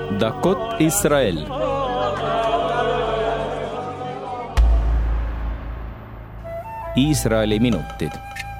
דקות ישראל. Iisraeli minutid.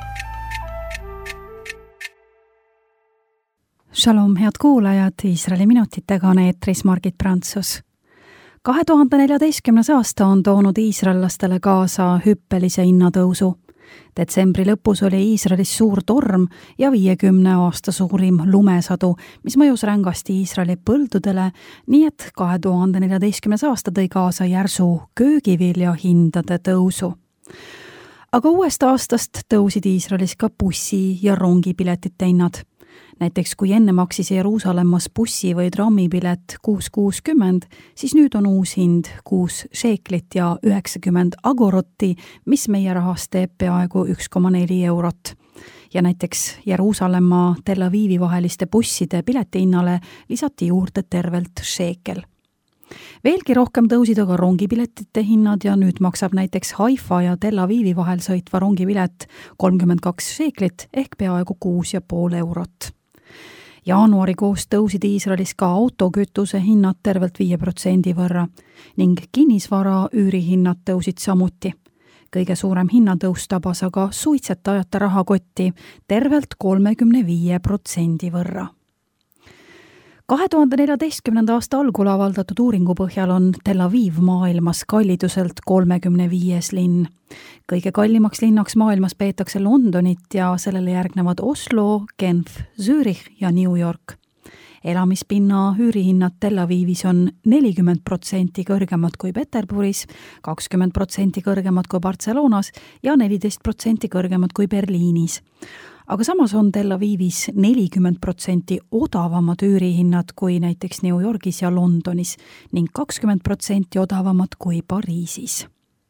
Shalom, head kuulajad, Iisraeli minutitega on eetris Margit Prantsus. 2014. aasta on toonud iisraellastele kaasa hüppelise hinnatõusu. Detsembri lõpus oli Iisraelis suur torm ja 50 aasta suurim lumesadu, mis mõjus rängasti Iisraeli põldudele, nii et 2014. aasta tõi kaasa järsu köögivilja hindade tõusu. Aga uuest aastast tõusid Iisraelis ka bussi- ja rongipiletite hinnad. Näiteks kui enne maksis Jeruusalemmas bussi- või trammipilet 6,60, siis nüüd on uus hind 6 šeeklit ja 90 agorotti, mis meie rahas teeb peaaegu 1,4 eurot. Ja näiteks Jeruusalemma Tel Avivi vaheliste busside piletihinnale lisati juurde tervelt šeekel. Veelgi rohkem tõusid aga rongipiletite hinnad ja nüüd maksab näiteks Haifa ja Tel Avivi vahel sõitva rongipilet 32 šeeklit ehk peaaegu 6,5 eurot. Jaanuarikuus tõusid Iisraelis ka autokütuse hinnad tervelt 5% võrra ning kinnisvara üürihinnad tõusid samuti. Kõige suurem hinnatõus tabas aga suitsetajate rahakotti tervelt 35% võrra. 2014. aasta algul avaldatud uuringu põhjal on Tel Aviv maailmas kalliduselt 35. linn. Kõige kallimaks linnaks maailmas peetakse Londonit ja sellele järgnevad Oslo, Genf, Zürich ja New York. Elamispinna üürihinnad Tel Avivis on 40% kõrgemad kui Peterburis, 20% kõrgemad kui Barcelonas ja 14% kõrgemad kui Berliinis. Aga samas on Tel Avivis 40% odavamad üürihinnad kui näiteks New Yorgis ja Londonis ning 20% odavamad kui Pariisis.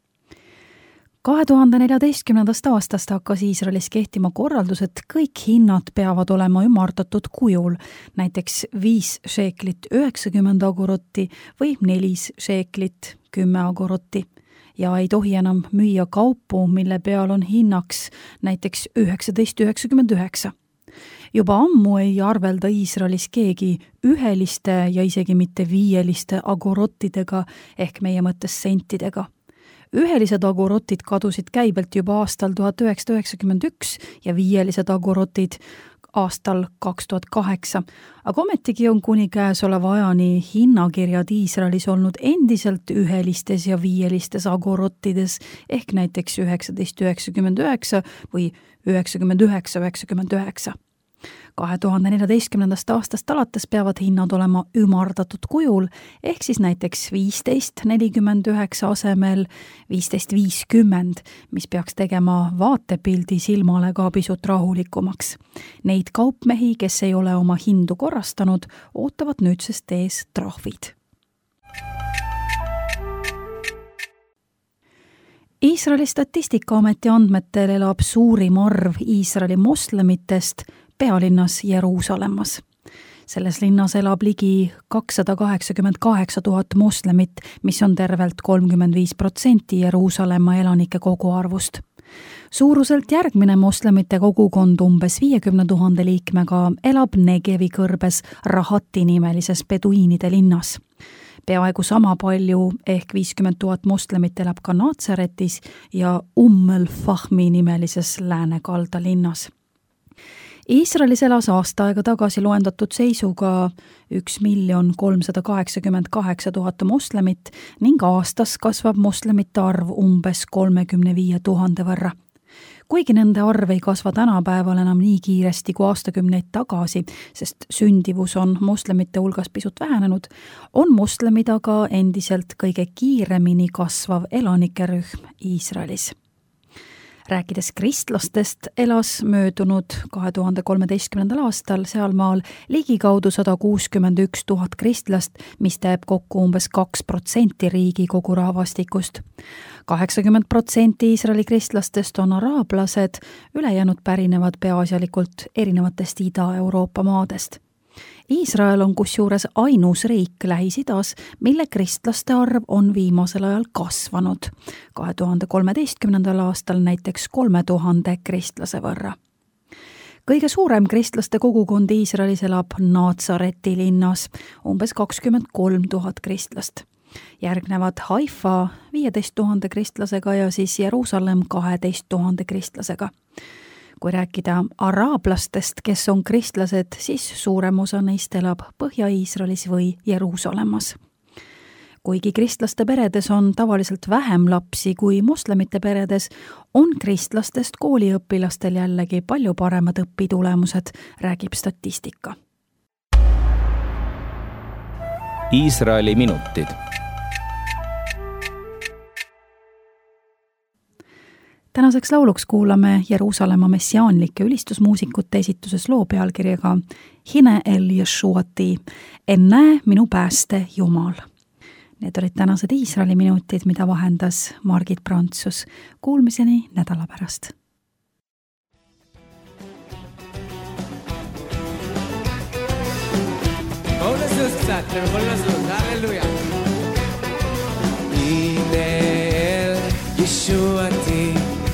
2014. aastast hakkas Iisraelis kehtima korraldus, et kõik hinnad peavad olema ümardatud kujul, näiteks 5 šeeklit 90 agorotti või 4 šeeklit 10 agorotti. Ja ei tohi enam müüa kaupu, mille peal on hinnaks näiteks 19,99. Juba ammu ei arvelda Iisraelis keegi üheliste ja isegi mitte 5 agorottidega ehk meie mõttes sentidega. Ühelised agorotid kadusid käibelt juba aastal 1991 ja 5 agorotid aastal 2008, aga ometigi on kuni käesoleva ajani hinnakirjad Iisraelis olnud endiselt ühelistes ja 5 agorottides ehk näiteks 19,99 või 99,99. 2014. aastast alates peavad hinnad olema ümardatud kujul ehk siis näiteks 15,49 asemel 15,50, mis peaks tegema vaatepildi silmale ka pisut rahulikumaks. Neid kaupmehi, kes ei ole oma hindu korrastanud, ootavad nüüdsest ees trahvid. Iisraeli Statistikaameti andmetel elab suurim arv Iisraeli moslemitest pealinnas Jeruusalemmas. Selles linnas elab ligi 288 000 moslemit, mis on tervelt 35% Jeruusalemma elanike koguarvust. Suuruselt järgmine moslemite kogukond umbes 50 000 liikmega elab Negevi kõrbes Rahati nimelises beduiinide linnas. Peaaegu sama palju ehk 50 000 moslemit elab ka Natsaretis ja El-Fahmi nimelises läänekalda linnas. Iisraelis elas aasta aega tagasi loendatud seisuga 1 388 000 moslemit ning aastas kasvab moslemite arv umbes 35 000 võrra. Kuigi nende arv ei kasva tänapäeval enam nii kiiresti kui aastakümneid tagasi, sest sündivus on moslemite hulgas pisut vähenenud, on moslemid aga endiselt kõige kiiremini kasvav elanikerühm Iisraelis. Rääkides kristlastest, elas möödunud 2013. aastal sealmaal ligikaudu 161 000 kristlast, mis teeb kokku umbes 2% riigi kogu rahvastikust. 80% Iisraeli kristlastest on araablased, ülejäänud pärinevad peaasjalikult erinevatest Ida-Euroopa maadest. Iisrael on kusjuures ainus riik Lähis-Idas, mille kristlaste arv on viimasel ajal kasvanud. 2013. aastal näiteks 3000 kristlase võrra. Kõige suurem kristlaste kogukond Iisraelis elab Natsareti linnas, umbes 23 000 kristlast. Järgnevad Haifa 15 000 kristlasega ja siis Jeruusalemm 12 000 kristlasega. Kui rääkida araablastest, kes on kristlased, siis suurem osa neist elab Põhja-Iisraelis või Jeruusalemmas. Kuigi kristlaste peredes on tavaliselt vähem lapsi kui moslemite peredes, on kristlastest kooliõpilastel jällegi palju paremad õpitulemused, räägib statistika. Iisraeli minutid. Tänaseks lauluks kuulame Jeruusalemma messiaanlike ülistusmuusikute esituses loo pealkirjaga Hine el Yeshuati, ennäe minu pääste Jumal. Need olid tänased Iisraeli minutid, mida vahendas Margit Prantsus. Kuulmiseni nädala pärast. Hine el Yeshuati,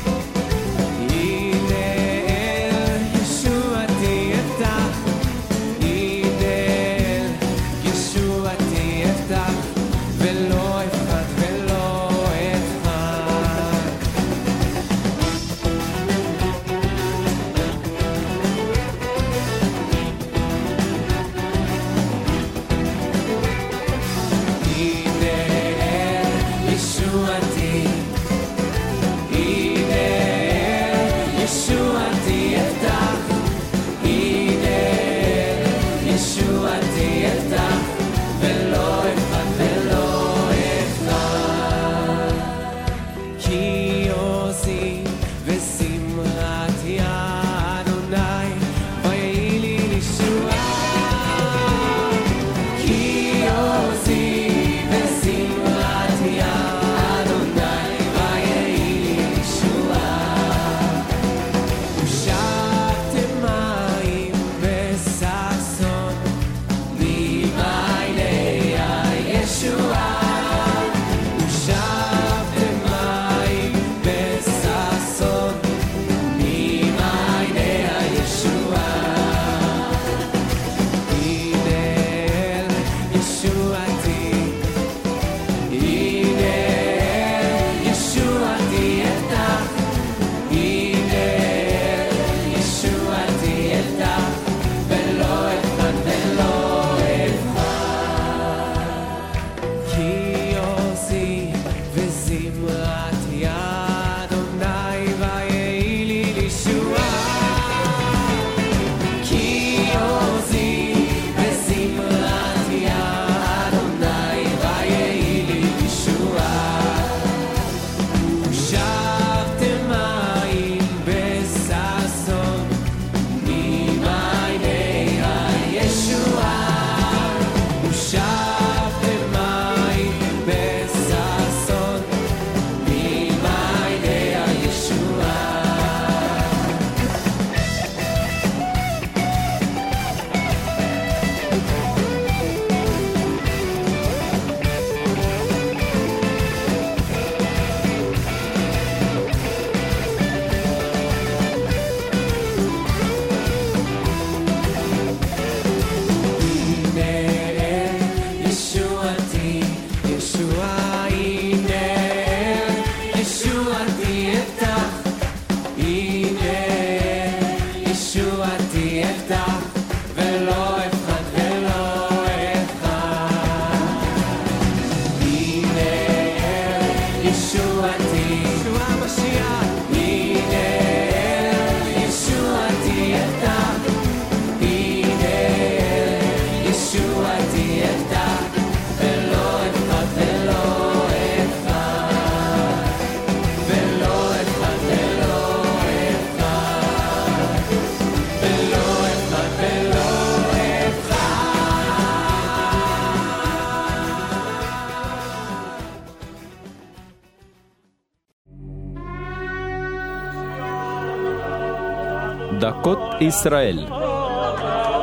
דקות ישראל.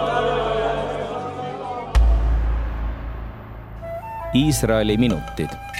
Iisraeli minutid.